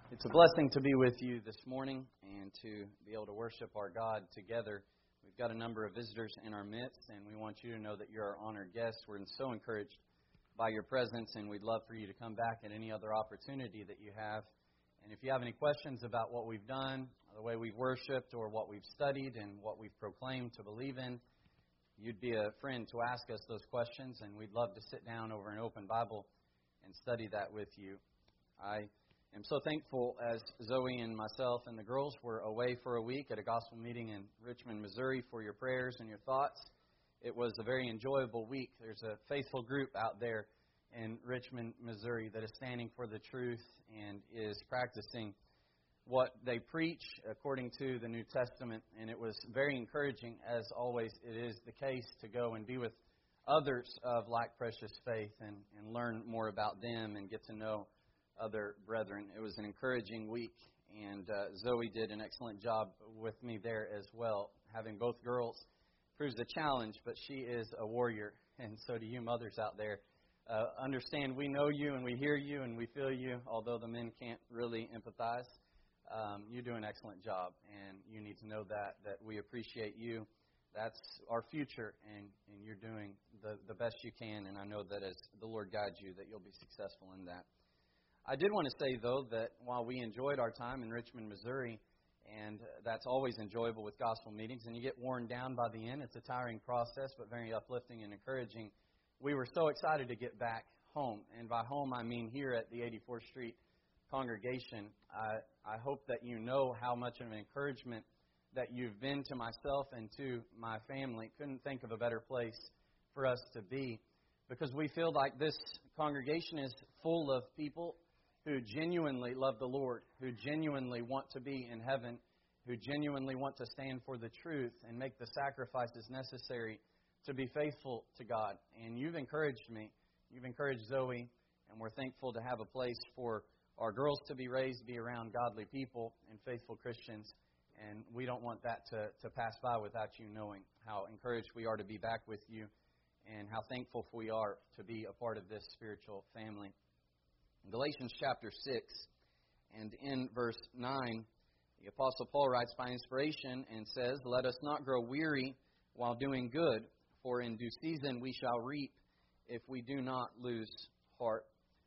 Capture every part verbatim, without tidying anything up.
It's a blessing to be with you this morning and to be able to worship our God together. We've got a number of visitors in our midst, and we want you to know that you're our honored guests. We're so encouraged by your presence, and we'd love for you to come back at any other opportunity that you have. And if you have any questions about what we've done, the way we've worshiped, or what we've studied and what we've proclaimed to believe in, you'd be a friend to ask us those questions, and we'd love to sit down over an open Bible and study that with you. I I'm so thankful as Zoe and myself and the girls were away for a week at a gospel meeting in Richmond, Missouri for your prayers and your thoughts. It was a very enjoyable week. There's a faithful group out there in Richmond, Missouri that is standing for the truth and is practicing what they preach according to the New Testament. And it was very encouraging, as always it is the case, to go and be with others of like precious faith and, and learn more about them and get to know other brethren. It was an encouraging week, and uh, Zoe did an excellent job with me there as well. Having both girls proves a challenge, but she is a warrior, and so do you mothers out there. Uh, understand we know you, and we hear you, and we feel you, although the men can't really empathize. Um, you do an excellent job, and you need to know that, that we appreciate you. That's our future, and, and you're doing the, the best you can, and I know that as the Lord guides you, that you'll be successful in that. I did want to say, though, that while we enjoyed our time in Richmond, Missouri, and that's always enjoyable with gospel meetings, and you get worn down by the end, it's a tiring process, but very uplifting and encouraging. We were so excited to get back home, and by home I mean here at the eighty-fourth Street congregation. I, I hope that you know how much of an encouragement that you've been to myself and to my family. Couldn't think of a better place for us to be, because we feel like this congregation is full of people who genuinely love the Lord, who genuinely want to be in heaven, who genuinely want to stand for the truth and make the sacrifices necessary to be faithful to God. And you've encouraged me. You've encouraged Zoe, and we're thankful to have a place for our girls to be raised, be around godly people and faithful Christians. And we don't want that to, to pass by without you knowing how encouraged we are to be back with you and how thankful we are to be a part of this spiritual family. Galatians chapter six, and in verse nine, the Apostle Paul writes by inspiration and says, "Let us not grow weary while doing good, for in due season we shall reap if we do not lose heart."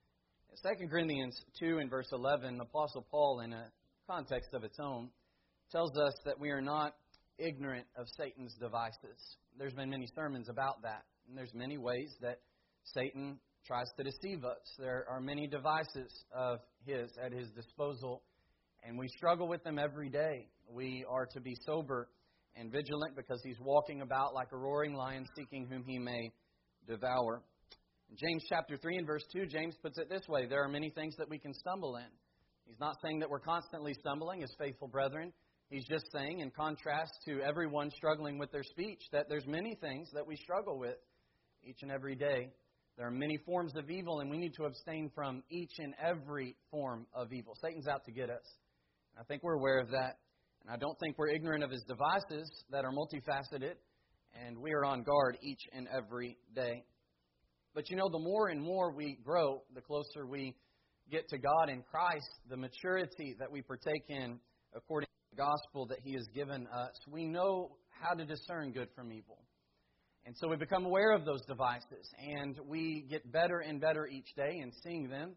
Second Corinthians two and verse eleven, the Apostle Paul, in a context of its own, tells us that we are not ignorant of Satan's devices. There's been many sermons about that, and there's many ways that Satan tries to deceive us. There are many devices of his at his disposal, and we struggle with them every day. We are to be sober and vigilant because he's walking about like a roaring lion, seeking whom he may devour. In James chapter three and verse two, James puts it this way: there are many things that we can stumble in. He's not saying that we're constantly stumbling as faithful brethren. He's just saying, in contrast to everyone struggling with their speech, that there's many things that we struggle with each and every day. There are many forms of evil, and we need to abstain from each and every form of evil. Satan's out to get us. I think we're aware of that. And I don't think we're ignorant of his devices that are multifaceted, and we are on guard each and every day. But you know, the more and more we grow, the closer we get to God in Christ, the maturity that we partake in according to the gospel that he has given us, we know how to discern good from evil. And so we become aware of those devices, and we get better and better each day in seeing them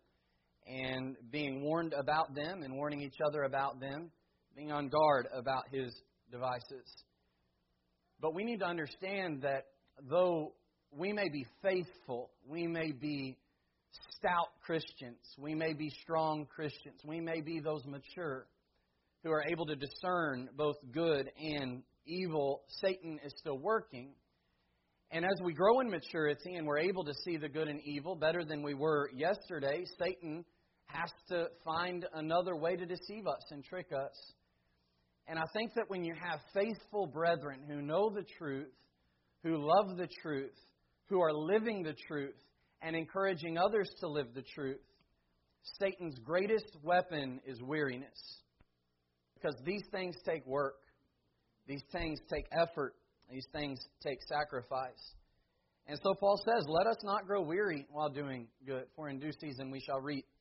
and being warned about them and warning each other about them, being on guard about his devices. But we need to understand that though we may be faithful, we may be stout Christians, we may be strong Christians, we may be those mature who are able to discern both good and evil, Satan is still working. And as we grow in maturity and we're able to see the good and evil better than we were yesterday, Satan has to find another way to deceive us and trick us. And I think that when you have faithful brethren who know the truth, who love the truth, who are living the truth, and encouraging others to live the truth, Satan's greatest weapon is weariness. Because these things take work. These things take effort. These things take sacrifice. And so Paul says, let us not grow weary while doing good, for in due season we shall reap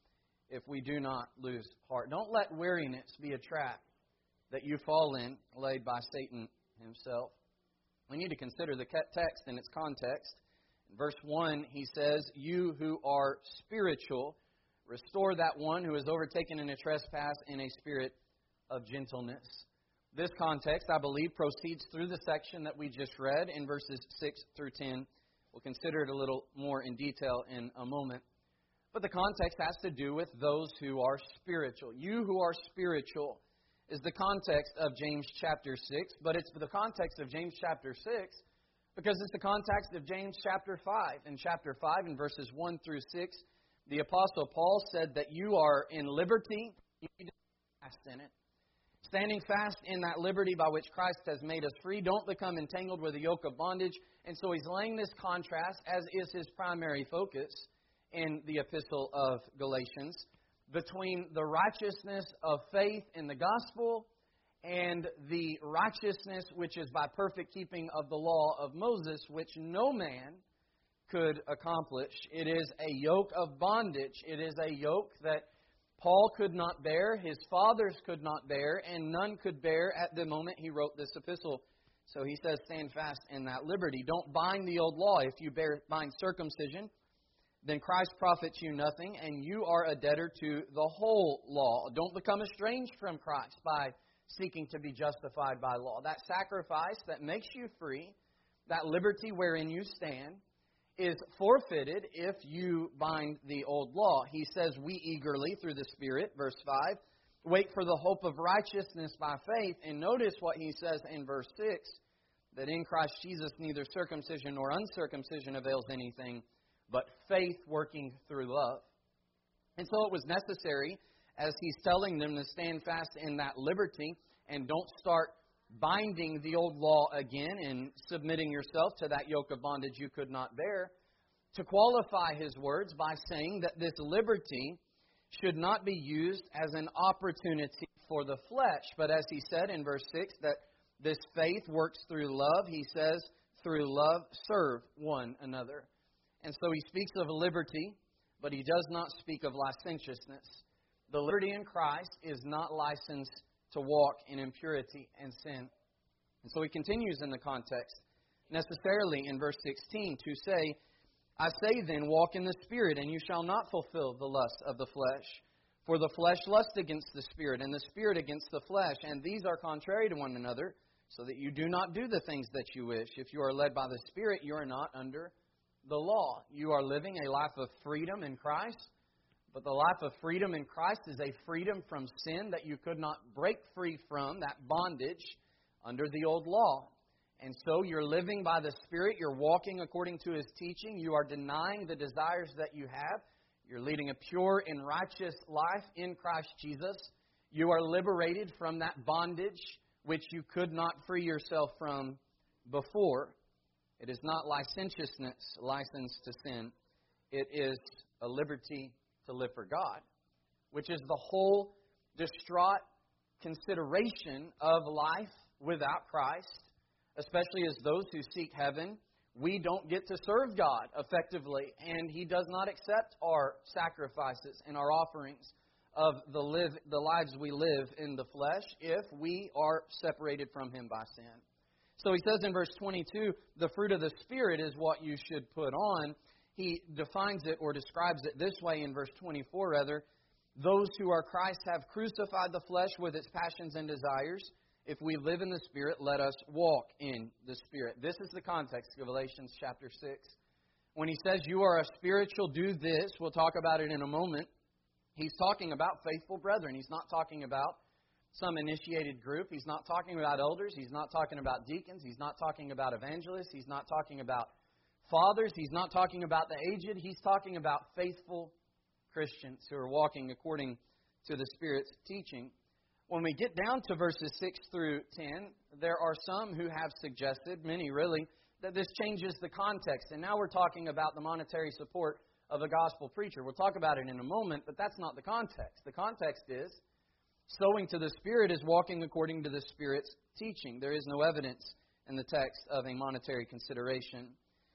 if we do not lose heart. Don't let weariness be a trap that you fall in, laid by Satan himself. We need to consider the text in its context. In verse one, he says, "You who are spiritual, restore that one who is overtaken in a trespass in a spirit of gentleness." This context, I believe, proceeds through the section that we just read in verses six through ten. We'll consider it a little more in detail in a moment. But the context has to do with those who are spiritual. You who are spiritual is the context of James chapter six, but it's the context of James chapter six because it's the context of James chapter five. In chapter five, in verses one through six, the Apostle Paul said that you are in liberty, you need to stand fast in it. Standing fast in that liberty by which Christ has made us free, don't become entangled with a yoke of bondage. And so he's laying this contrast, as is his primary focus in the epistle of Galatians, between the righteousness of faith in the gospel and the righteousness which is by perfect keeping of the law of Moses, which no man could accomplish. It is a yoke of bondage. It is a yoke that Paul could not bear, his fathers could not bear, and none could bear at the moment he wrote this epistle. So he says, stand fast in that liberty. Don't bind the old law. If you bear, bind circumcision, then Christ profits you nothing, and you are a debtor to the whole law. Don't become estranged from Christ by seeking to be justified by law. That sacrifice that makes you free, that liberty wherein you stand, is forfeited if you bind the old law. He says, we eagerly, through the Spirit, verse five, wait for the hope of righteousness by faith. And notice what he says in verse six, that in Christ Jesus neither circumcision nor uncircumcision avails anything, but faith working through love. And so it was necessary, as he's telling them to stand fast in that liberty and don't start binding the old law again and submitting yourself to that yoke of bondage you could not bear, to qualify his words by saying that this liberty should not be used as an opportunity for the flesh. But as he said in verse six, that this faith works through love, he says, through love serve one another. And so he speaks of liberty, but he does not speak of licentiousness. The liberty in Christ is not licensed to walk in impurity and sin. And so he continues in the context, necessarily in verse sixteen, to say, I say then, walk in the Spirit, and you shall not fulfill the lust of the flesh. For the flesh lusts against the Spirit, and the Spirit against the flesh, and these are contrary to one another, so that you do not do the things that you wish. If you are led by the Spirit, you are not under the law. You are living a life of freedom in Christ. But the life of freedom in Christ is a freedom from sin that you could not break free from, that bondage under the old law. And so you're living by the Spirit. You're walking according to His teaching. You are denying the desires that you have. You're leading a pure and righteous life in Christ Jesus. You are liberated from that bondage which you could not free yourself from before. It is not licentiousness, license to sin. It is a liberty to live for God, which is the whole distraught consideration of life without Christ, especially as those who seek heaven. We don't get to serve God effectively, and He does not accept our sacrifices and our offerings of the live the lives we live in the flesh if we are separated from Him by sin. So he says in verse twenty-two, the fruit of the Spirit is what you should put on. He defines it or describes it this way in verse twenty-four, rather. Those who are Christ have crucified the flesh with its passions and desires. If we live in the Spirit, let us walk in the Spirit. This is the context of Galatians chapter six. When he says you are a spiritual, do this, we'll talk about it in a moment. He's talking about faithful brethren. He's not talking about some initiated group. He's not talking about elders. He's not talking about deacons. He's not talking about evangelists. He's not talking about fathers. He's not talking about the aged. He's talking about faithful Christians who are walking according to the Spirit's teaching. When we get down to verses six through ten, there are some who have suggested, many really, that this changes the context. And now we're talking about the monetary support of a gospel preacher. We'll talk about it in a moment, but that's not the context. The context is, sowing to the Spirit is walking according to the Spirit's teaching. There is no evidence in the text of a monetary consideration.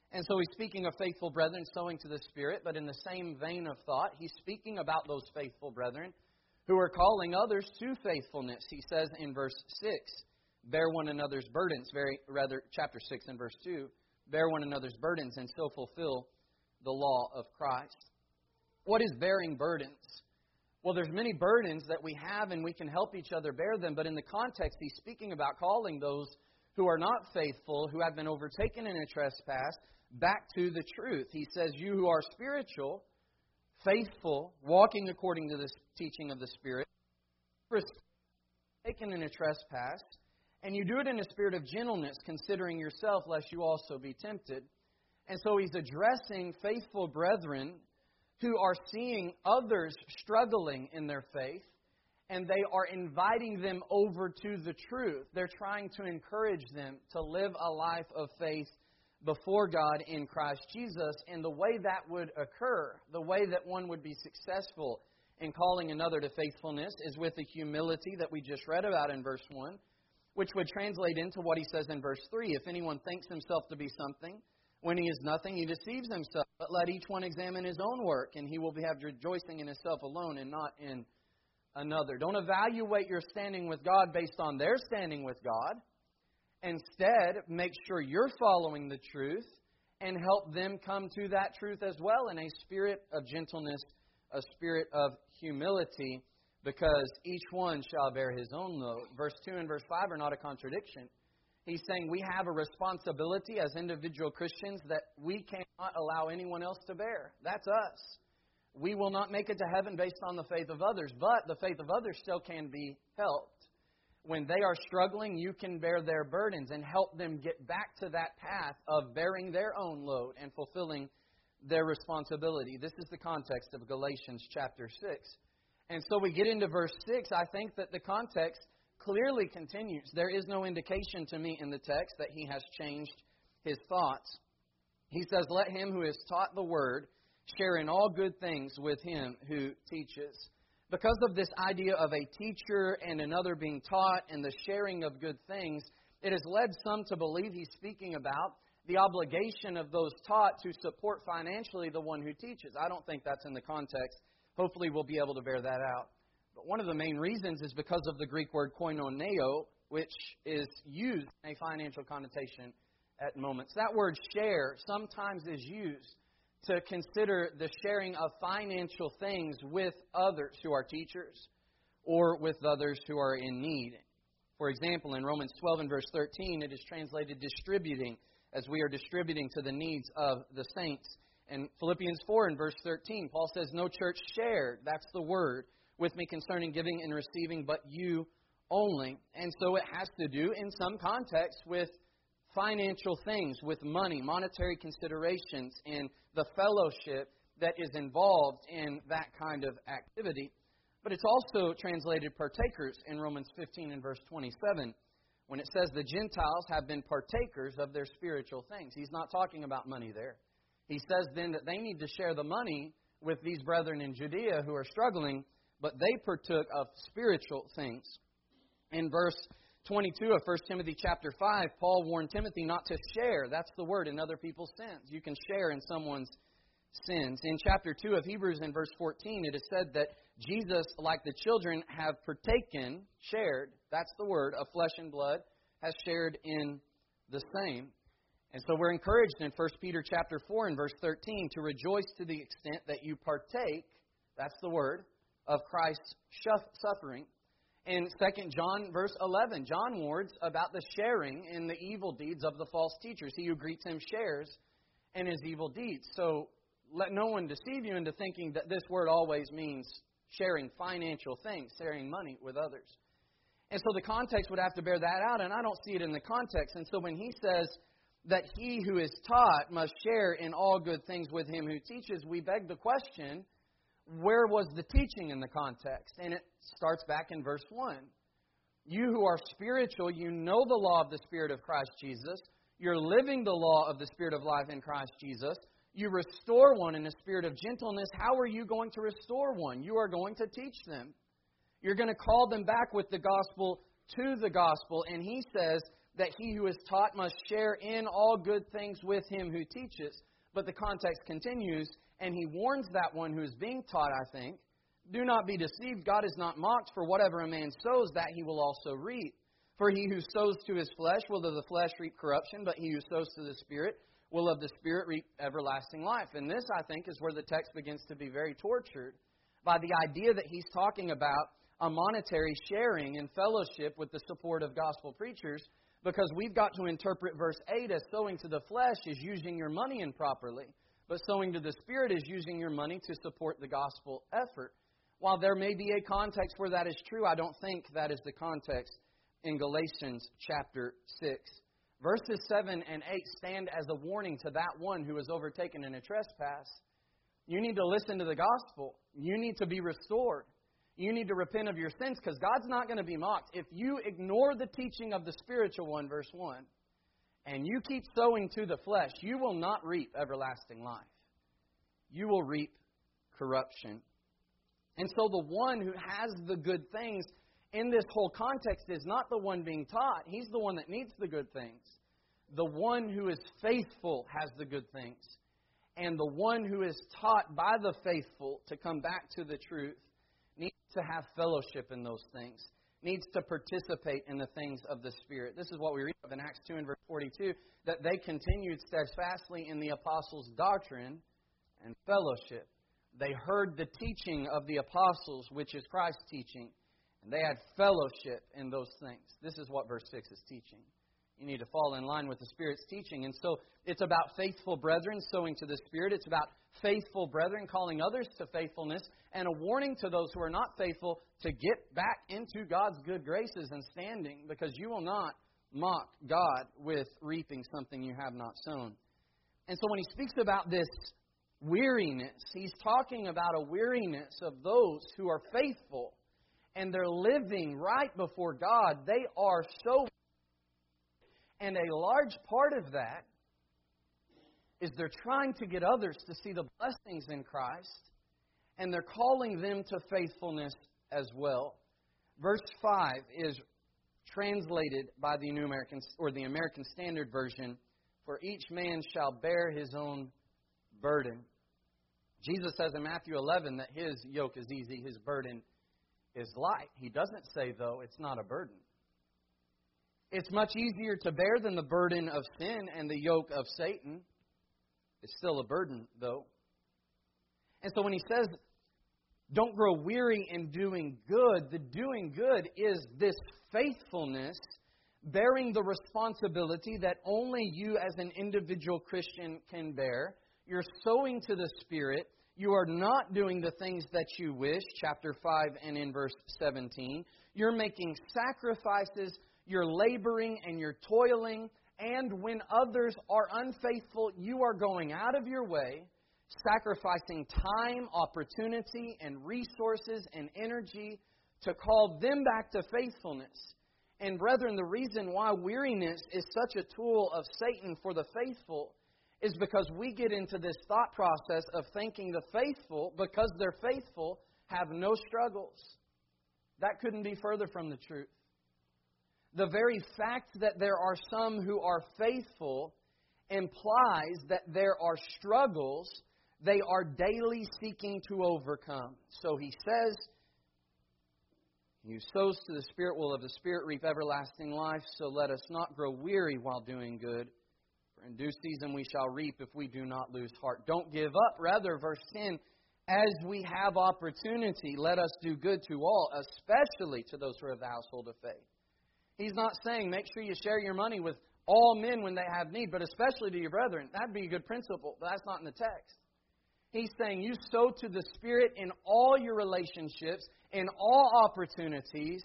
And so he's speaking of faithful brethren sowing to the Spirit, but in the same vein of thought, he's speaking about those faithful brethren who are calling others to faithfulness. He says in verse six, bear one another's burdens, very rather chapter six and verse two, bear one another's burdens and so fulfill the law of Christ. What is bearing burdens? Well, there's many burdens that we have and we can help each other bear them, but in the context, he's speaking about calling those who are not faithful, who have been overtaken in a trespass, back to the truth. He says, you who are spiritual, faithful, walking according to the teaching of the Spirit, taken in a trespass, and you do it in a spirit of gentleness, considering yourself, lest you also be tempted. And so he's addressing faithful brethren who are seeing others struggling in their faith, and they are inviting them over to the truth. They're trying to encourage them to live a life of faith before God in Christ Jesus. And the way that would occur, the way that one would be successful in calling another to faithfulness, is with the humility that we just read about in verse one, which would translate into what he says in verse three. If anyone thinks himself to be something, when he is nothing, he deceives himself. But let each one examine his own work, and he will have rejoicing in himself alone and not in another. Don't evaluate your standing with God based on their standing with God. Instead, make sure you're following the truth and help them come to that truth as well in a spirit of gentleness, a spirit of humility, because each one shall bear his own load. Verse two and verse five are not a contradiction. He's saying we have a responsibility as individual Christians that we cannot allow anyone else to bear. That's us. We will not make it to heaven based on the faith of others, but the faith of others still can be helped. When they are struggling, you can bear their burdens and help them get back to that path of bearing their own load and fulfilling their responsibility. This is the context of Galatians chapter six. And so we get into verse six. I think that the context clearly continues. There is no indication to me in the text that he has changed his thoughts. He says, let him who is taught the word share in all good things with him who teaches. Because of this idea of a teacher and another being taught and the sharing of good things, it has led some to believe he's speaking about the obligation of those taught to support financially the one who teaches. I don't think that's in the context. Hopefully we'll be able to bear that out. But one of the main reasons is because of the Greek word koinoneo, which is used in a financial connotation at moments. That word share sometimes is used to consider the sharing of financial things with others who are teachers or with others who are in need. For example, in Romans twelve and verse thirteen, it is translated distributing, as we are distributing to the needs of the saints. In Philippians four and verse thirteen, Paul says, no church shared, that's the word, with me concerning giving and receiving, but you only. And so it has to do, in some context, with financial things, with money, monetary considerations, and the fellowship that is involved in that kind of activity. But it's also translated partakers in Romans fifteen and verse twenty-seven, when it says the Gentiles have been partakers of their spiritual things. He's not talking about money there. He says then that they need to share the money with these brethren in Judea who are struggling, but they partook of spiritual things. In verse twenty-two of First Timothy chapter five, Paul warned Timothy not to share, that's the word, in other people's sins. You can share in someone's sins. In chapter two of Hebrews in verse fourteen, it is said that Jesus, like the children, have partaken, shared, that's the word, of flesh and blood, has shared in the same. And so we're encouraged in First Peter chapter four and verse thirteen to rejoice to the extent that you partake, that's the word, of Christ's suffering. In Second John verse eleven, John warns about the sharing in the evil deeds of the false teachers. He who greets him shares in his evil deeds. So let no one deceive you into thinking that this word always means sharing financial things, sharing money with others. And so the context would have to bear that out, and I don't see it in the context. And so when he says that he who is taught must share in all good things with him who teaches, we beg the question, where was the teaching in the context? And it starts back in verse one. You who are spiritual, you know the law of the Spirit of Christ Jesus. You're living the law of the Spirit of life in Christ Jesus. You restore one in a spirit of gentleness. How are you going to restore one? You are going to teach them. You're going to call them back with the gospel to the gospel. And he says that he who is taught must share in all good things with him who teaches. But the context continues, and he warns that one who is being taught, I think, do not be deceived. God is not mocked, for whatever a man sows, that he will also reap. For he who sows to his flesh will of the flesh reap corruption, but he who sows to the Spirit will of the Spirit reap everlasting life. And this, I think, is where the text begins to be very tortured by the idea that he's talking about a monetary sharing and fellowship with the support of gospel preachers, because we've got to interpret verse eight as sowing to the flesh is using your money improperly, but sowing to the Spirit is using your money to support the gospel effort. While there may be a context where that is true, I don't think that is the context in Galatians chapter six. Verses seven and eight stand as a warning to that one who is overtaken in a trespass. You need to listen to the gospel. You need to be restored. You need to repent of your sins, because God's not going to be mocked. If you ignore the teaching of the spiritual one, verse one, and you keep sowing to the flesh, you will not reap everlasting life. You will reap corruption. And so the one who has the good things in this whole context is not the one being taught. He's the one that needs the good things. The one who is faithful has the good things. And the one who is taught by the faithful to come back to the truth needs to have fellowship in those things, needs to participate in the things of the Spirit. This is what we read of in Acts two and verse forty-two, that they continued steadfastly in the apostles' doctrine and fellowship. They heard the teaching of the apostles, which is Christ's teaching, and they had fellowship in those things. This is what verse six is teaching. You need to fall in line with the Spirit's teaching. And so it's about faithful brethren sowing to the Spirit. It's about faithful brethren calling others to faithfulness, and a warning to those who are not faithful to get back into God's good graces and standing, because you will not mock God with reaping something you have not sown. And so when he speaks about this weariness, he's talking about a weariness of those who are faithful and they're living right before God. They are so, and a large part of that is they're trying to get others to see the blessings in Christ, and they're calling them to faithfulness as well. Verse five is translated by the New American or the American Standard Version, "For each man shall bear his own burden." Jesus says in Matthew eleven that his yoke is easy, his burden is light. He doesn't say, though, it's not a burden. It's much easier to bear than the burden of sin and the yoke of Satan. It's still a burden, though. And so when he says, don't grow weary in doing good, the doing good is this faithfulness, bearing the responsibility that only you as an individual Christian can bear. You're sowing to the Spirit. You are not doing the things that you wish, chapter five and in verse seventeen. You're making sacrifices, you're laboring and you're toiling, and when others are unfaithful, you are going out of your way, sacrificing time, opportunity, and resources and energy to call them back to faithfulness. And brethren, the reason why weariness is such a tool of Satan for the faithful is because we get into this thought process of thinking the faithful, because they're faithful, have no struggles. That couldn't be further from the truth. The very fact that there are some who are faithful implies that there are struggles they are daily seeking to overcome. So he says, "He who sows to the Spirit will of the Spirit reap everlasting life, so let us not grow weary while doing good. For in due season we shall reap if we do not lose heart." Don't give up. Rather, verse ten, as we have opportunity, let us do good to all, especially to those who are of the household of faith. He's not saying make sure you share your money with all men when they have need, but especially to your brethren. That'd be a good principle, but that's not in the text. He's saying you sow to the Spirit in all your relationships, in all opportunities,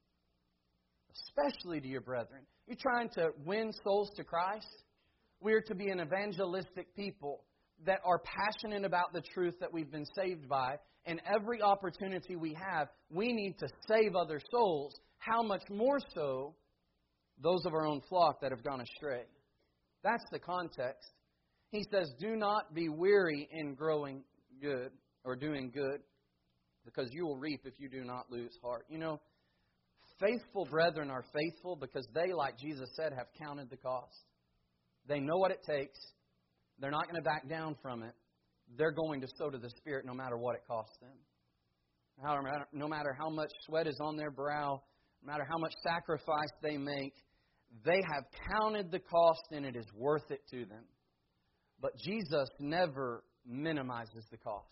especially to your brethren. You're trying to win souls to Christ? We're to be an evangelistic people that are passionate about the truth that we've been saved by. And every opportunity we have, we need to save other souls. How much more so those of our own flock that have gone astray? That's the context. He says, do not be weary in growing good or doing good, because you will reap if you do not lose heart. You know, Faithful brethren are faithful because they, like Jesus said, have counted the cost. They know what it takes. They're not going to back down from it. They're going to sow to the Spirit no matter what it costs them. No matter how much sweat is on their brow, no matter how much sacrifice they make, they have counted the cost and it is worth it to them. But Jesus never minimizes the cost.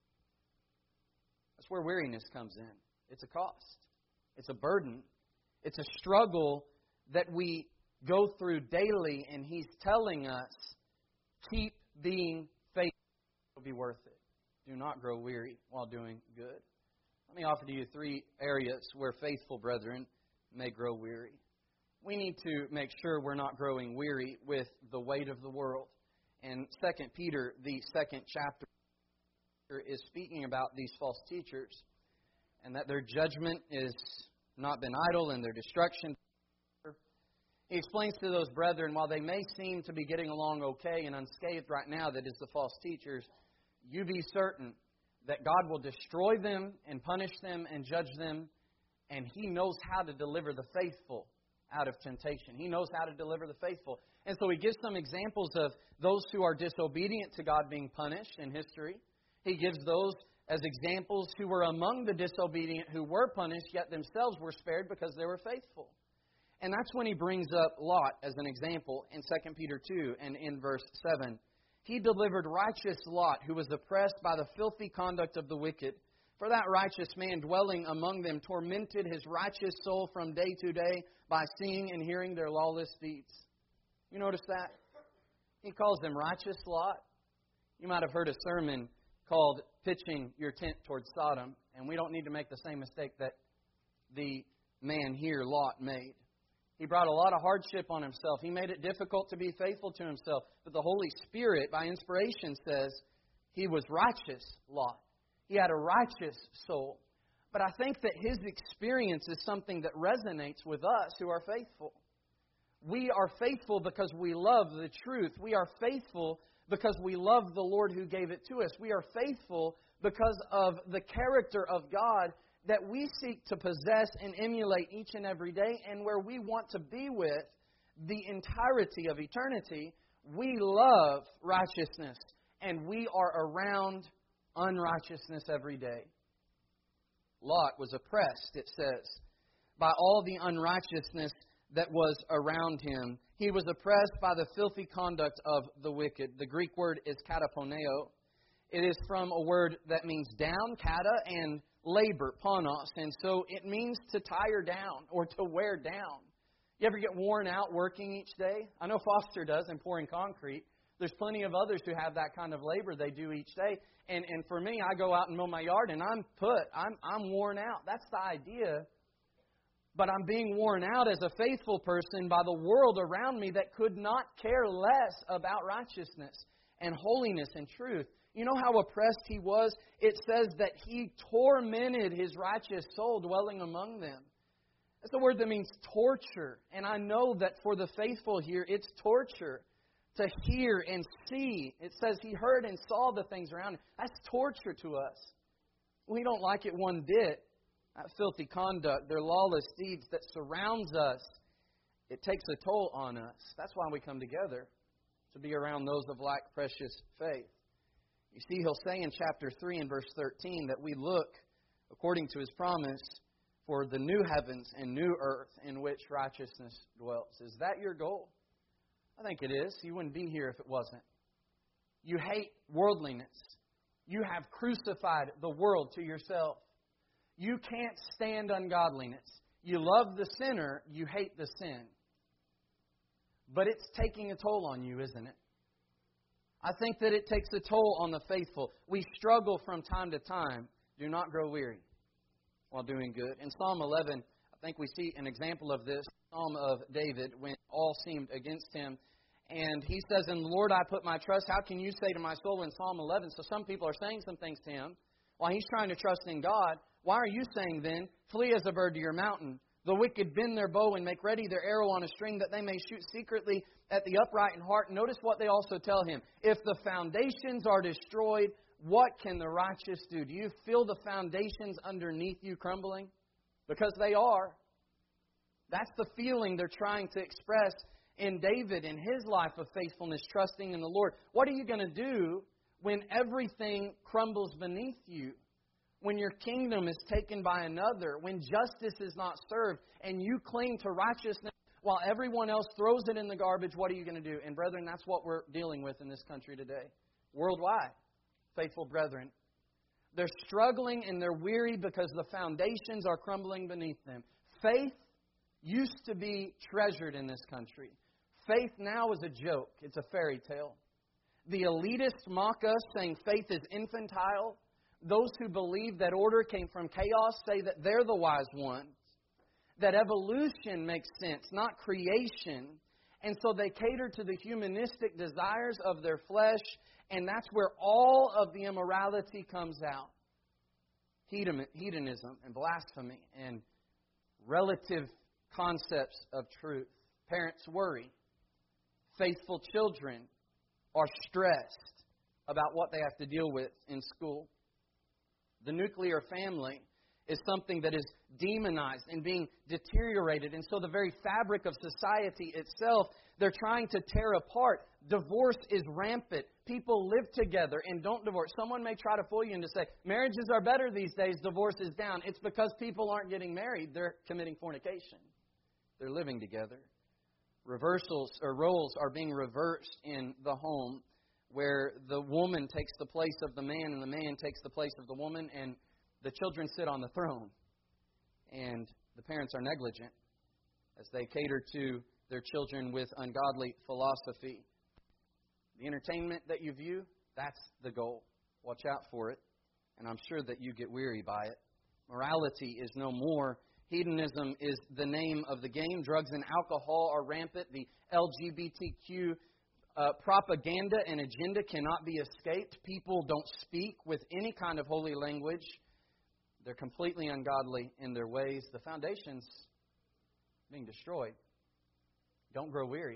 That's where weariness comes in. It's a cost. It's a burden. It's a struggle that we go through daily, and He's telling us, keep being faithful. It'll be worth it. Do not grow weary while doing good. Let me offer to you three areas where faithful brethren may grow weary. We need to make sure we're not growing weary with the weight of the world. And Second Peter, the second chapter, is speaking about these false teachers and that their judgment is not been idle and their destruction. He explains to those brethren, while they may seem to be getting along okay and unscathed right now, that is the false teachers, you be certain that God will destroy them and punish them and judge them, and He knows how to deliver the faithful out of temptation. He knows how to deliver the faithful. And so He gives some examples of those who are disobedient to God being punished in history. He gives those as examples who were among the disobedient who were punished, yet themselves were spared because they were faithful. And that's when He brings up Lot as an example in Second Peter two and in verse seven. He delivered righteous Lot, who was oppressed by the filthy conduct of the wicked. For that righteous man dwelling among them tormented his righteous soul from day to day by seeing and hearing their lawless deeds. You notice that? He calls them righteous Lot. You might have heard a sermon called Pitching Your Tent Towards Sodom, and we don't need to make the same mistake that the man here, Lot, made. He brought a lot of hardship on himself. He made it difficult to be faithful to himself. But the Holy Spirit, by inspiration, says he was righteous, Lot. He had a righteous soul. But I think that his experience is something that resonates with us who are faithful. We are faithful because we love the truth. We are faithful because we love the Lord who gave it to us. We are faithful because of the character of God that we seek to possess and emulate each and every day, and where we want to be with the entirety of eternity. We love righteousness, and we are around unrighteousness every day. Lot was oppressed, it says, by all the unrighteousness that was around him. He was oppressed by the filthy conduct of the wicked. The Greek word is kataponeo. It is from a word that means down, kata, and labor, panos. And so it means to tire down or to wear down. You ever get worn out working each day? I know Foster does in pouring concrete. There's plenty of others who have that kind of labor they do each day. And and for me, I go out and mow my yard and I'm put. I'm I'm worn out. That's the idea. But I'm being worn out as a faithful person by the world around me that could not care less about righteousness and holiness and truth. You know how oppressed he was? It says that he tormented his righteous soul dwelling among them. That's a word that means torture. And I know that for the faithful here, it's torture to hear and see. It says he heard and saw the things around him. That's torture to us. We don't like it one bit. That filthy conduct, their lawless deeds that surrounds us, it takes a toll on us. That's why we come together, to be around those of like precious faith. You see, he'll say in chapter three and verse thirteen that we look, according to his promise, for the new heavens and new earth in which righteousness dwells. Is that your goal? I think it is. You wouldn't be here if it wasn't. You hate worldliness. You have crucified the world to yourself. You can't stand ungodliness. You love the sinner, you hate the sin. But it's taking a toll on you, isn't it? I think that it takes a toll on the faithful. We struggle from time to time. Do not grow weary while doing good. In Psalm eleven, I think we see an example of this. Psalm of David, when all seemed against him. And he says, "In the Lord I put my trust." How can you say to my soul in Psalm eleven? So some people are saying some things to him while he's trying to trust in God. Why are you saying then, "Flee as a bird to your mountain"? The wicked bend their bow and make ready their arrow on a string, that they may shoot secretly at the upright in heart. Notice what they also tell him. If the foundations are destroyed, what can the righteous do? Do you feel the foundations underneath you crumbling? Because they are. That's the feeling they're trying to express in David in his life of faithfulness, trusting in the Lord. What are you going to do when everything crumbles beneath you? When your kingdom is taken by another? When justice is not served and you cling to righteousness while everyone else throws it in the garbage, what are you going to do? And brethren, that's what we're dealing with in this country today. Worldwide, faithful brethren. They're struggling and they're weary because the foundations are crumbling beneath them. Faith used to be treasured in this country. Faith now is a joke. It's a fairy tale. The elitists mock us, saying faith is infantile. Those who believe that order came from chaos say that they're the wise ones. That evolution makes sense, not creation. And so they cater to the humanistic desires of their flesh, and that's where all of the immorality comes out. Hedonism and blasphemy and relative concepts of truth. Parents worry. Faithful children are stressed about what they have to deal with in school. The nuclear family is something that is demonized and being deteriorated. And so the very fabric of society itself, they're trying to tear apart. Divorce is rampant. People live together and don't divorce. Someone may try to fool you into say, marriages are better these days, divorce is down. It's because people aren't getting married. They're committing fornication. They're living together. Reversals or roles are being reversed in the home, where the woman takes the place of the man and the man takes the place of the woman, and the children sit on the throne. And the parents are negligent as they cater to their children with ungodly philosophy. The entertainment that you view, that's the goal. Watch out for it. And I'm sure that you get weary by it. Morality is no more. Hedonism is the name of the game. Drugs and alcohol are rampant. The L G B T Q uh, propaganda and agenda cannot be escaped. People don't speak with any kind of holy language. They're completely ungodly in their ways. The foundation's being destroyed. Don't grow weary.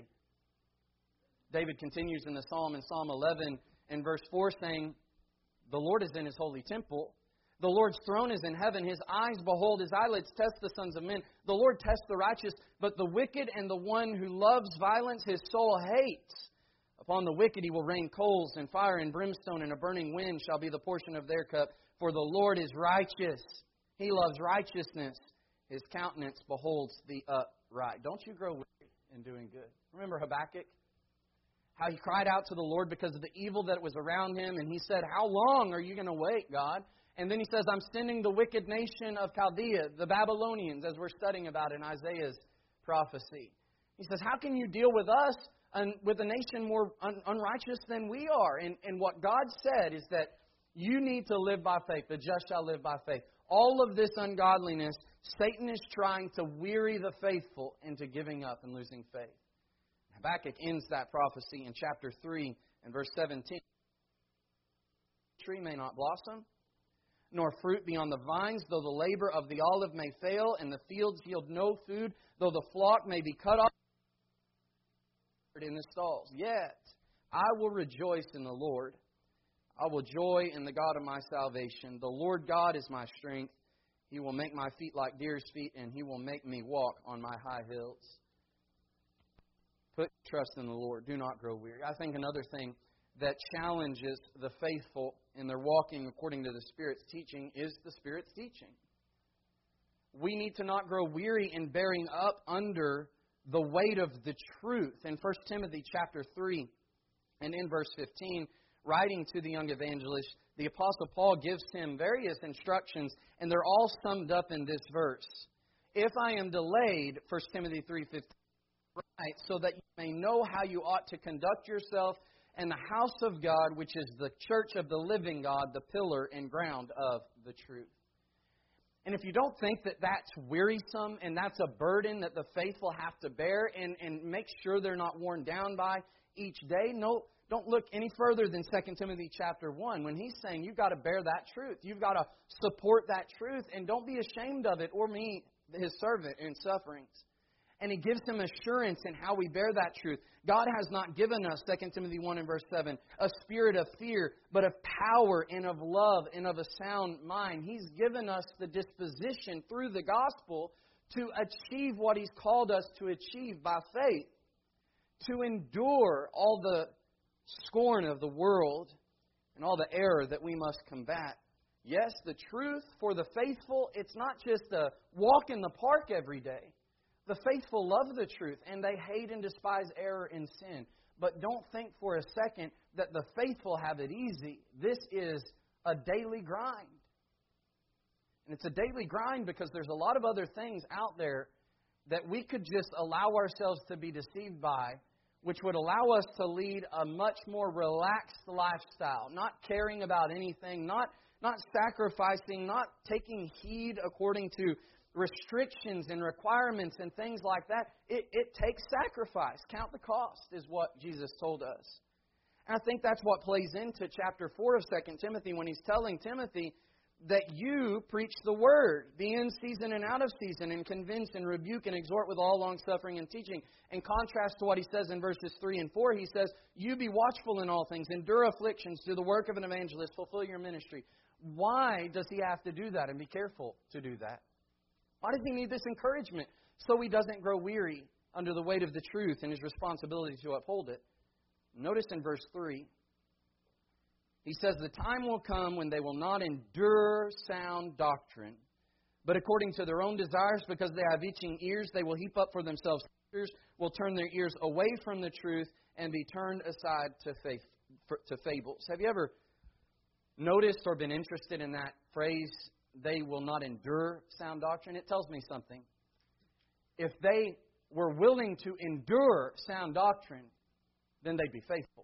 David continues in the Psalm in Psalm eleven and verse four saying, the Lord is in His holy temple. The Lord's throne is in heaven. His eyes behold, His eyelids test the sons of men. The Lord tests the righteous, but the wicked and the one who loves violence, His soul hates. Upon the wicked He will rain coals, and fire and brimstone and a burning wind shall be the portion of their cup. For the Lord is righteous. He loves righteousness. His countenance beholds the upright. Don't you grow weary in doing good. Remember Habakkuk? How he cried out to the Lord because of the evil that was around him. And he said, how long are you going to wait, God? And then he says, I'm sending the wicked nation of Chaldea, the Babylonians, as we're studying about in Isaiah's prophecy. He says, how can you deal with us and with a nation more un- unrighteous than we are? And, and what God said is that you need to live by faith. The just shall live by faith. All of this ungodliness, Satan is trying to weary the faithful into giving up and losing faith. Habakkuk ends that prophecy in chapter three and verse seventeen. The tree may not blossom, nor fruit be on the vines, though the labor of the olive may fail, and the fields yield no food, though the flock may be cut off in the stalls. Yet I will rejoice in the Lord. I will joy in the God of my salvation. The Lord God is my strength. He will make my feet like deer's feet, and He will make me walk on my high hills. Put trust in the Lord. Do not grow weary. I think another thing that challenges the faithful in their walking according to the Spirit's teaching is the Spirit's teaching. We need to not grow weary in bearing up under the weight of the truth. In First Timothy chapter three and in verse fifteen, writing to the young evangelist, the Apostle Paul gives him various instructions, and they're all summed up in this verse. If I am delayed, First Timothy three fifteen, right, so that you may know how you ought to conduct yourself in the house of God, which is the church of the living God, the pillar and ground of the truth. And if you don't think that that's wearisome and that's a burden that the faithful have to bear and, and make sure they're not worn down by each day, no, don't look any further than Second Timothy chapter one when he's saying you've got to bear that truth. You've got to support that truth and don't be ashamed of it or me, His servant, in sufferings. And he gives him assurance in how we bear that truth. God has not given us, Second Timothy one and verse seven, a spirit of fear, but of power and of love and of a sound mind. He's given us the disposition through the gospel to achieve what He's called us to achieve by faith, to endure all the scorn of the world and all the error that we must combat. Yes, the truth for the faithful, it's not just a walk in the park every day. The faithful love the truth, and they hate and despise error and sin. But don't think for a second that the faithful have it easy. This is a daily grind. And it's a daily grind because there's a lot of other things out there that we could just allow ourselves to be deceived by, which would allow us to lead a much more relaxed lifestyle, not caring about anything, not, not sacrificing, not taking heed according to restrictions and requirements and things like that. It, it takes sacrifice. Count the cost is what Jesus told us. And I think that's what plays into chapter four of Second Timothy when he's telling Timothy that you preach the Word, be in season and out of season, and convince and rebuke and exhort with all longsuffering and teaching. In contrast to what he says in verses three and four, he says, you be watchful in all things, endure afflictions, do the work of an evangelist, fulfill your ministry. Why does he have to do that? And be careful to do that. Why does he need this encouragement? So he doesn't grow weary under the weight of the truth and his responsibility to uphold it. Notice in verse three, he says, the time will come when they will not endure sound doctrine, but according to their own desires, because they have itching ears, they will heap up for themselves teachers, will turn their ears away from the truth and be turned aside to faith, to fables. Have you ever noticed or been interested in that phrase, they will not endure sound doctrine? It tells me something. If they were willing to endure sound doctrine, then they'd be faithful.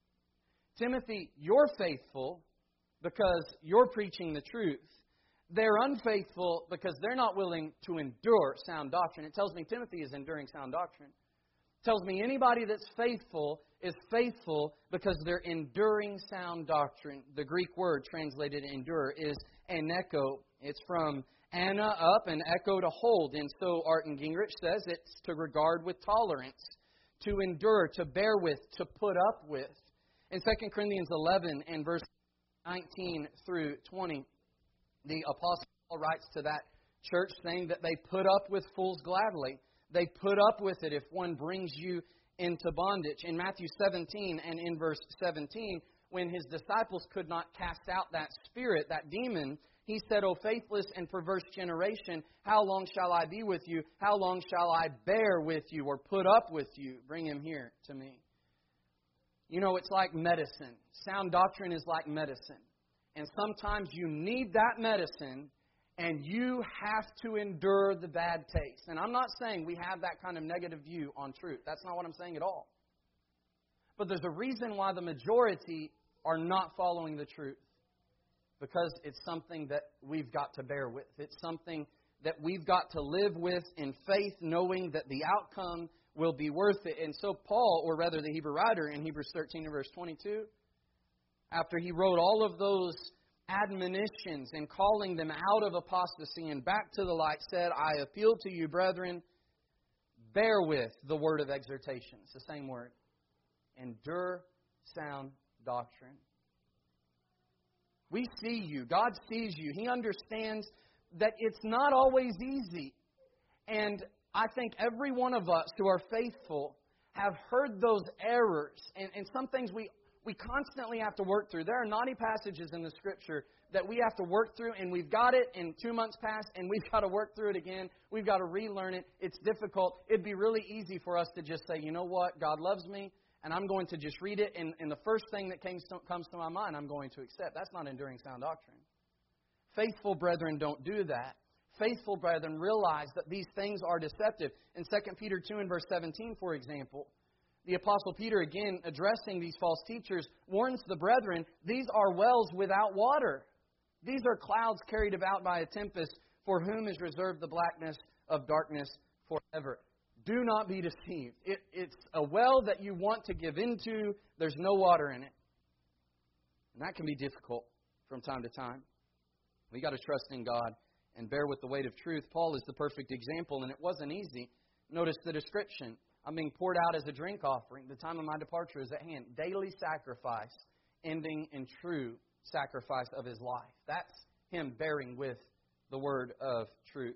Timothy, you're faithful because you're preaching the truth. They're unfaithful because they're not willing to endure sound doctrine. It tells me Timothy is enduring sound doctrine. It tells me anybody that's faithful is faithful because they're enduring sound doctrine. The Greek word translated endure is aneko. It's from ana, up, and echo, to hold. And so Arten Gingrich says it's to regard with tolerance, to endure, to bear with, to put up with. In Second Corinthians eleven and verse nineteen through twenty, the Apostle Paul writes to that church saying that they put up with fools gladly. They put up with it if one brings you into bondage. In Matthew seventeen and in verse seventeen, when his disciples could not cast out that spirit, that demon, he said, O faithless and perverse generation, how long shall I be with you? How long shall I bear with you or put up with you? Bring him here to me. You know, it's like medicine. Sound doctrine is like medicine. And sometimes you need that medicine and you have to endure the bad taste. And I'm not saying we have that kind of negative view on truth. That's not what I'm saying at all. But there's a reason why the majority are not following the truth. Because it's something that we've got to bear with. It's something that we've got to live with in faith, knowing that the outcome will be worth it. And so Paul, or rather the Hebrew writer in Hebrews thirteen and verse twenty-two, after he wrote all of those admonitions and calling them out of apostasy and back to the light, said, I appeal to you, brethren, bear with the word of exhortation. It's the same word. Endure sound doctrine. We see you. God sees you. He understands that it's not always easy. And I think every one of us who are faithful have heard those errors. And, and some things we, we constantly have to work through. There are naughty passages in the Scripture that we have to work through. And we've got it in two months past. And we've got to work through it again. We've got to relearn it. It's difficult. It'd be really easy for us to just say, you know what? God loves me. And I'm going to just read it, and, and the first thing that comes to, comes to my mind, I'm going to accept. That's not enduring sound doctrine. Faithful brethren don't do that. Faithful brethren realize that these things are deceptive. In Second Peter two and verse seventeen, for example, the Apostle Peter, again addressing these false teachers, warns the brethren, these are wells without water. These are clouds carried about by a tempest, for whom is reserved the blackness of darkness forever. Do not be deceived. It, it's a well that you want to give into. There's no water in it. And that can be difficult from time to time. We've got to trust in God and bear with the weight of truth. Paul is the perfect example, and it wasn't easy. Notice the description. I'm being poured out as a drink offering. The time of my departure is at hand. Daily sacrifice, ending in true sacrifice of his life. That's him bearing with the word of truth.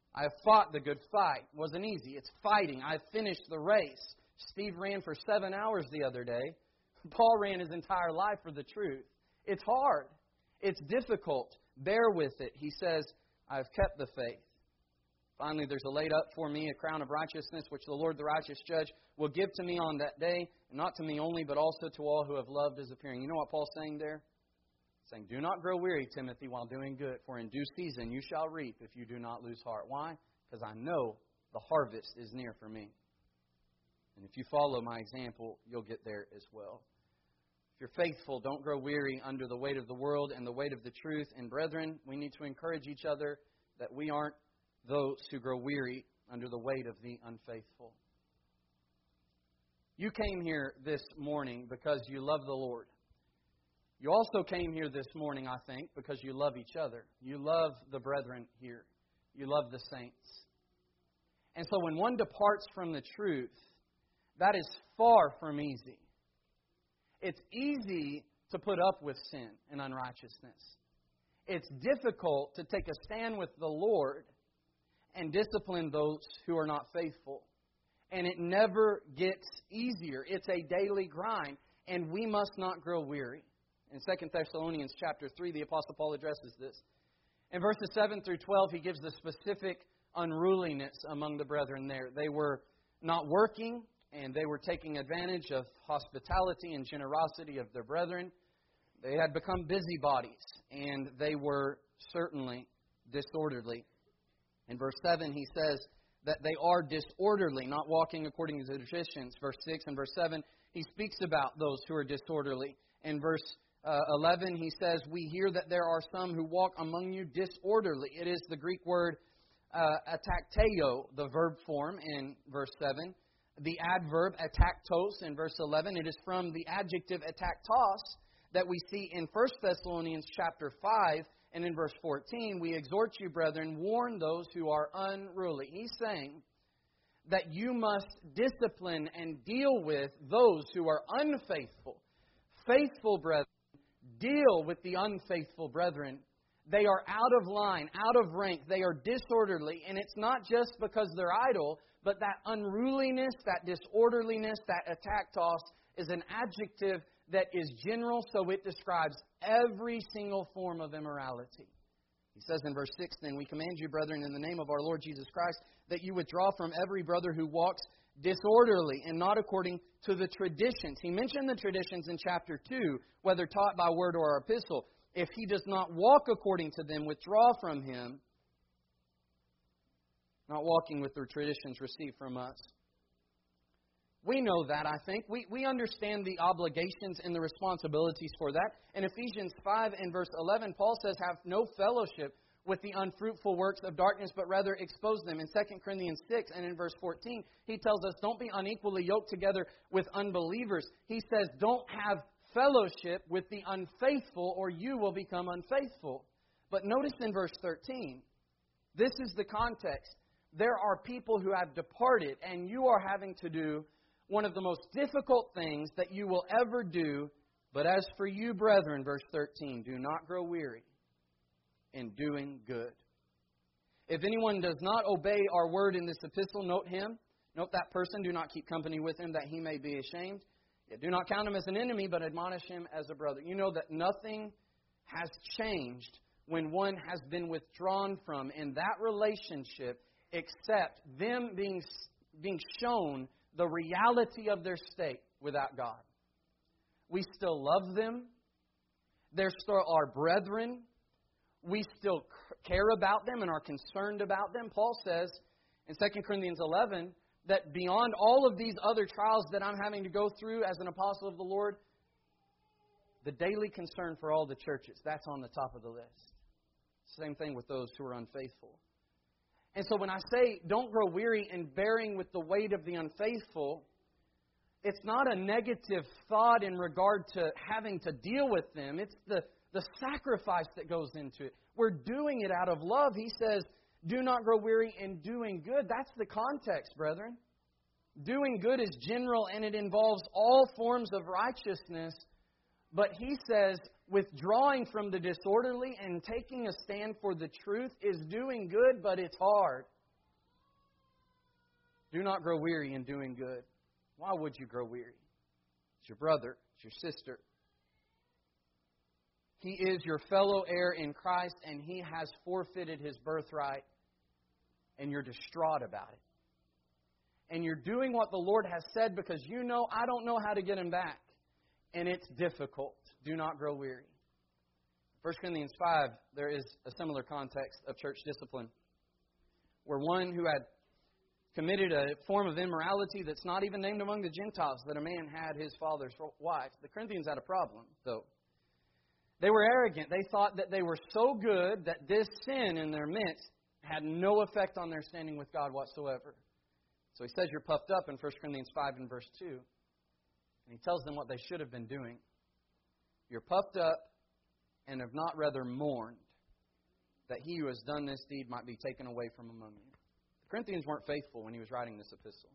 I have fought the good fight. It wasn't easy. It's fighting. I've finished the race. Steve ran for seven hours the other day. Paul ran his entire life for the truth. It's hard. It's difficult. Bear with it. He says, I've kept the faith. Finally, there's a laid up for me a crown of righteousness, which the Lord, the righteous judge, will give to me on that day, and not to me only, but also to all who have loved His appearing. You know what Paul's saying there? He's saying, do not grow weary, Timothy, while doing good, for in due season you shall reap if you do not lose heart. Why? Because I know the harvest is near for me. And if you follow my example, you'll get there as well. If you're faithful, don't grow weary under the weight of the world and the weight of the truth. And brethren, we need to encourage each other that we aren't those who grow weary under the weight of the unfaithful. You came here this morning because you love the Lord. You also came here this morning, I think, because you love each other. You love the brethren here. You love the saints. And so when one departs from the truth, that is far from easy. It's easy to put up with sin and unrighteousness. It's difficult to take a stand with the Lord and discipline those who are not faithful. And it never gets easier. It's a daily grind, and we must not grow weary. In Second Thessalonians chapter three, the Apostle Paul addresses this. In verses seven through twelve, he gives the specific unruliness among the brethren there. They were not working, and they were taking advantage of hospitality and generosity of their brethren. They had become busybodies, and they were certainly disorderly. In verse seven, he says that they are disorderly, not walking according to the traditions. Verse six and verse seven, he speaks about those who are disorderly. In verse uh, eleven, he says, we hear that there are some who walk among you disorderly. It is the Greek word uh, atakteo, the verb form in verse seven. The adverb ataktos in verse eleven. It is from the adjective ataktos that we see in First Thessalonians chapter five. And in verse fourteen, we exhort you, brethren, warn those who are unruly. He's saying that you must discipline and deal with those who are unfaithful. Faithful brethren, deal with the unfaithful brethren. They are out of line, out of rank. They are disorderly. And it's not just because they're idle, but that unruliness, that disorderliness, that ataktos is an adjective that is general, so it describes every single form of immorality. He says in verse six, then, we command you, brethren, in the name of our Lord Jesus Christ, that you withdraw from every brother who walks disorderly and not according to the traditions. He mentioned the traditions in chapter two, whether taught by word or epistle. If he does not walk according to them, withdraw from him, not walking with the traditions received from us. We know that, I think. We, we understand the obligations and the responsibilities for that. In Ephesians five and verse eleven, Paul says, have no fellowship with the unfruitful works of darkness, but rather expose them. In Second Corinthians six and in verse fourteen, he tells us, don't be unequally yoked together with unbelievers. He says, don't have fellowship with the unfaithful, or you will become unfaithful. But notice in verse thirteen, this is the context. There are people who have departed, and you are having to do one of the most difficult things that you will ever do. But as for you, brethren, verse thirteen, do not grow weary in doing good. If anyone does not obey our word in this epistle, note him, note that person, do not keep company with him, that he may be ashamed. Yet do not count him as an enemy, but admonish him as a brother. You know that nothing has changed when one has been withdrawn from in that relationship except them being, being shown the reality of their state without God. We still love them. They're still our brethren. We still care about them and are concerned about them. Paul says in Second Corinthians eleven that beyond all of these other trials that I'm having to go through as an apostle of the Lord, the daily concern for all the churches, that's on the top of the list. Same thing with those who are unfaithful. And so when I say don't grow weary in bearing with the weight of the unfaithful, it's not a negative thought in regard to having to deal with them. It's the, the sacrifice that goes into it. We're doing it out of love. He says, do not grow weary in doing good. That's the context, brethren. Doing good is general and it involves all forms of righteousness. But he says withdrawing from the disorderly and taking a stand for the truth is doing good, but it's hard. Do not grow weary in doing good. Why would you grow weary? It's your brother. It's your sister. He is your fellow heir in Christ, and he has forfeited his birthright, and you're distraught about it. And you're doing what the Lord has said because you know, I don't know how to get him back. And it's difficult. Do not grow weary. First Corinthians five, there is a similar context of church discipline, where one who had committed a form of immorality that's not even named among the Gentiles, that a man had his father's wife. The Corinthians had a problem, though. They were arrogant. They thought that they were so good that this sin in their midst had no effect on their standing with God whatsoever. So he says you're puffed up in First Corinthians five and verse two. And he tells them what they should have been doing. You're puffed up and have not rather mourned that he who has done this deed might be taken away from among you. The Corinthians weren't faithful when he was writing this epistle.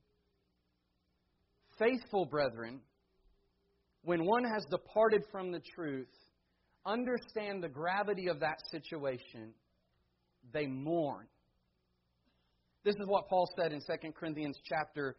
Faithful brethren, when one has departed from the truth, understand the gravity of that situation. They mourn. This is what Paul said in Second Corinthians chapter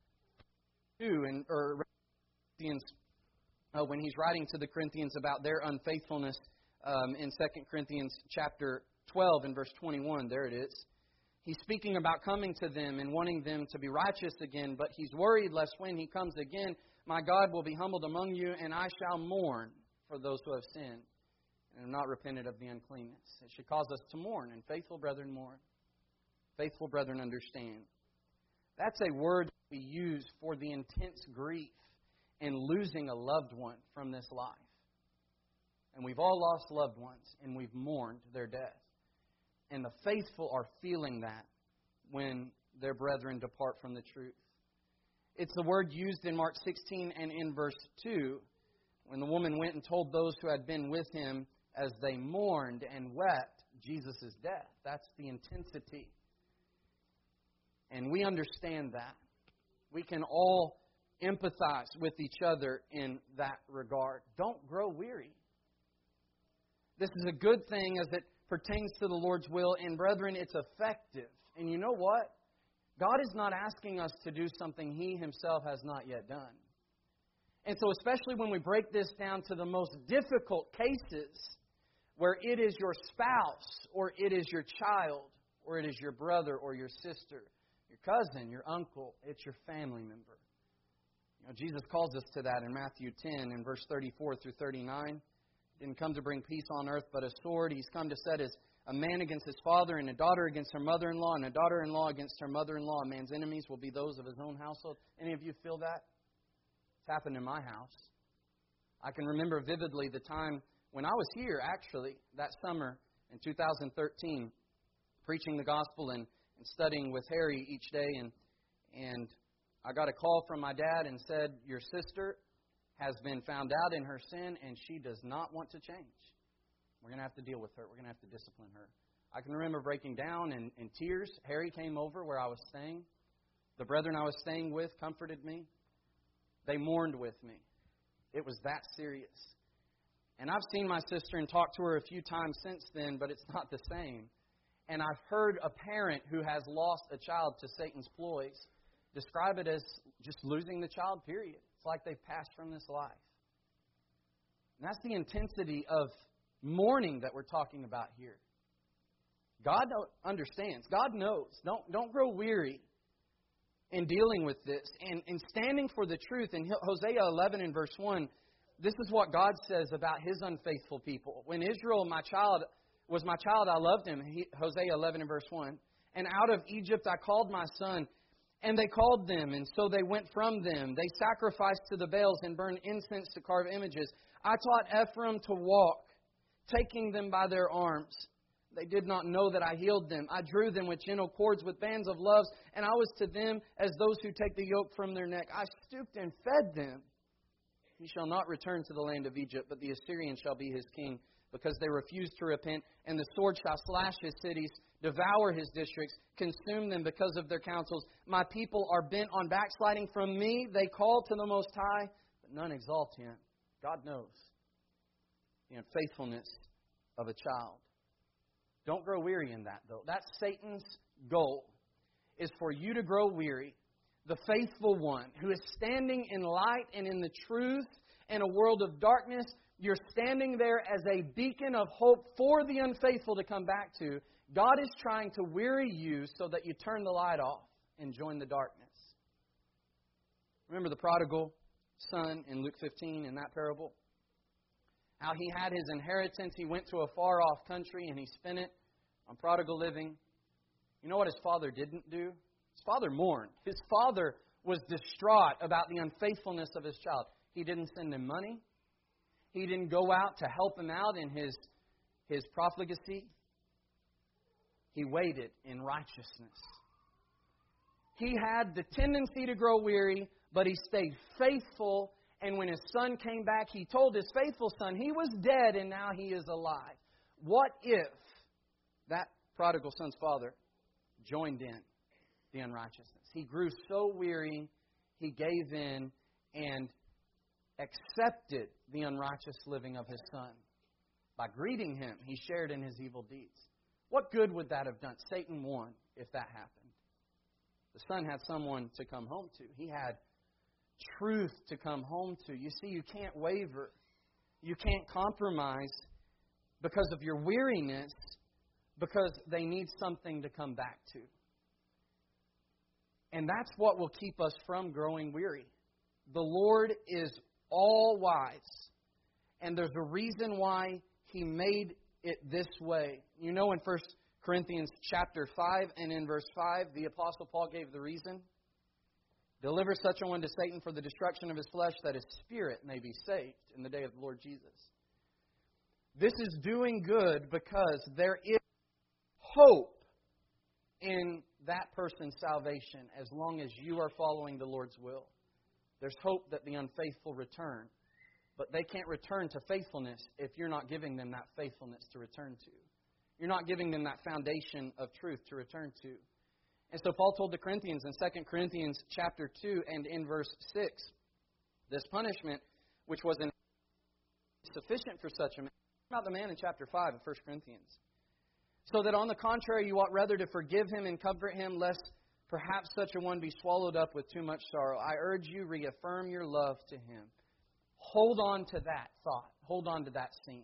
two, and or Corinthians, uh, when he's writing to the Corinthians about their unfaithfulness um, in Second Corinthians chapter twelve and verse twenty-one. There it is. He's speaking about coming to them and wanting them to be righteous again, but he's worried lest when he comes again, my God will be humbled among you, and I shall mourn for those who have sinned and have not repented of the uncleanness. It should cause us to mourn, and faithful brethren mourn. Faithful brethren understand. That's a word we use for the intense grief in losing a loved one from this life. And we've all lost loved ones, and we've mourned their death. And the faithful are feeling that when their brethren depart from the truth. It's the word used in Mark sixteen and in verse two, when the woman went and told those who had been with him as they mourned and wept Jesus' death. That's the intensity. And we understand that. We can all empathize with each other in that regard. Don't grow weary. This is a good thing as it pertains to the Lord's will. And brethren, it's effective. And you know what? God is not asking us to do something He Himself has not yet done. And so especially when we break this down to the most difficult cases, where it is your spouse, or it is your child, or it is your brother or your sister, your cousin, your uncle, it's your family member. You know, Jesus calls us to that in Matthew ten in verse thirty-four through thirty-nine. He didn't come to bring peace on earth, but a sword. He's come to set his a man against his father, and a daughter against her mother-in-law, and a daughter-in-law against her mother-in-law. A man's enemies will be those of his own household. Any of you feel that? It's happened in my house. I can remember vividly the time when I was here, actually, that summer in two thousand thirteen, preaching the gospel and, and studying with Harry each day. And, and I got a call from my dad and said, your sister has been found out in her sin, and she does not want to change. We're going to have to deal with her. We're going to have to discipline her. I can remember breaking down in, in tears. Harry came over where I was staying. The brethren I was staying with comforted me. They mourned with me. It was that serious. And I've seen my sister and talked to her a few times since then, but it's not the same. And I've heard a parent who has lost a child to Satan's ploys describe it as just losing the child, period. It's like they've passed from this life. And that's the intensity of mourning that we're talking about here. God understands. God knows. Don't, don't grow weary in dealing with this. And, and standing for the truth. In Hosea eleven and verse one, this is what God says about His unfaithful people. When Israel, my child, was my child, I loved him. He, Hosea eleven and verse one. And out of Egypt I called my son. And they called them, and so they went from them. They sacrificed to the Baals and burned incense to carve images. I taught Ephraim to walk, taking them by their arms. They did not know that I healed them. I drew them with gentle cords, with bands of loves, and I was to them as those who take the yoke from their neck. I stooped and fed them. He shall not return to the land of Egypt, but the Assyrian shall be his king, because they refused to repent. And the sword shall slash his cities, devour his districts, consume them because of their counsels. My people are bent on backsliding from me. They call to the Most High, but none exalt Him. God knows the unfaithfulness of a child. Don't grow weary in that, though. That's Satan's goal, is for you to grow weary. The faithful one who is standing in light and in the truth in a world of darkness, you're standing there as a beacon of hope for the unfaithful to come back to. God is trying to weary you so that you turn the light off and join the darkness. Remember the prodigal son in Luke fifteen in that parable? How he had his inheritance, he went to a far-off country and he spent it on prodigal living. You know what his father didn't do? His father mourned. His father was distraught about the unfaithfulness of his child. He didn't send him money. He didn't go out to help him out in his, his profligacy. He waited in righteousness. He had the tendency to grow weary, but he stayed faithful. And when his son came back, he told his faithful son he was dead and now he is alive. What if that prodigal son's father joined in the unrighteousness? He grew so weary, he gave in and accepted the unrighteous living of his son. By greeting him, he shared in his evil deeds. What good would that have done? Satan won if that happened. The son had someone to come home to. He had truth to come home to. You see, you can't waver. You can't compromise because of your weariness, because they need something to come back to. And that's what will keep us from growing weary. The Lord is all wise, and there's a reason why He made it this way. You know, in First Corinthians chapter five and in verse five, the Apostle Paul gave the reason. Deliver such a one to Satan for the destruction of his flesh, that his spirit may be saved in the day of the Lord Jesus. This is doing good because there is hope in that person's salvation as long as you are following the Lord's will. There's hope that the unfaithful return, but they can't return to faithfulness if you're not giving them that faithfulness to return to. You're not giving them that foundation of truth to return to. And so Paul told the Corinthians in Second Corinthians chapter two and in verse six, this punishment, which was sufficient for such a man, about the man in chapter five of First Corinthians. So that on the contrary, you ought rather to forgive him and comfort him, lest perhaps such a one be swallowed up with too much sorrow. I urge you, reaffirm your love to him. Hold on to that thought. Hold on to that scene.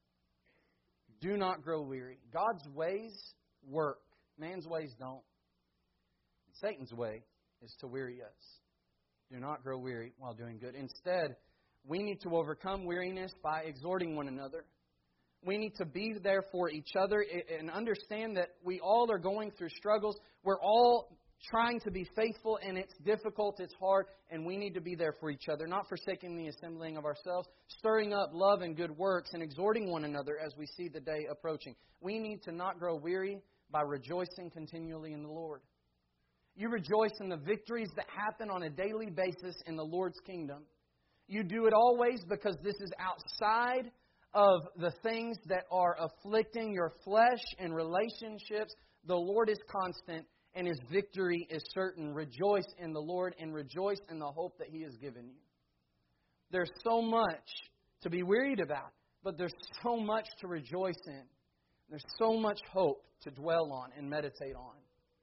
Do not grow weary. God's ways work. Man's ways don't. Satan's way is to weary us. Do not grow weary while doing good. Instead, we need to overcome weariness by exhorting one another. We need to be there for each other and understand that we all are going through struggles. We're all trying to be faithful, and it's difficult, it's hard, and we need to be there for each other, not forsaking the assembling of ourselves, stirring up love and good works, and exhorting one another as we see the day approaching. We need to not grow weary by rejoicing continually in the Lord. You rejoice in the victories that happen on a daily basis in the Lord's kingdom. You do it always because this is outside of the things that are afflicting your flesh and relationships. The Lord is constant and His victory is certain. Rejoice in the Lord and rejoice in the hope that He has given you. There's so much to be worried about, but there's so much to rejoice in. There's so much hope to dwell on and meditate on.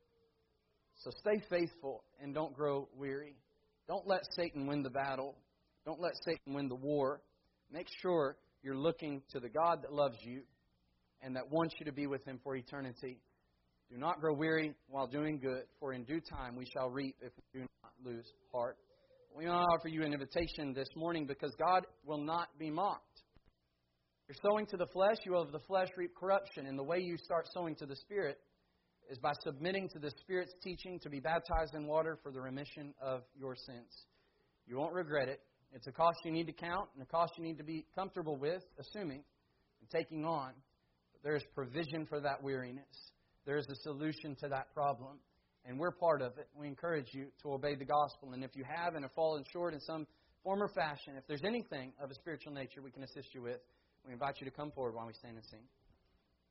So stay faithful and don't grow weary. Don't let Satan win the battle. Don't let Satan win the war. Make sure you're looking to the God that loves you and that wants you to be with Him for eternity. Do not grow weary while doing good, for in due time we shall reap if we do not lose heart. We want to offer you an invitation this morning because God will not be mocked. If you're sowing to the flesh, you will of the flesh reap corruption. And the way you start sowing to the Spirit is by submitting to the Spirit's teaching to be baptized in water for the remission of your sins. You won't regret it. It's a cost you need to count and a cost you need to be comfortable with, assuming, and taking on. But there is provision for that weariness. There is a solution to that problem, and we're part of it. We encourage you to obey the gospel. And if you have and have fallen short in some form or fashion, if there's anything of a spiritual nature we can assist you with, we invite you to come forward while we stand and sing.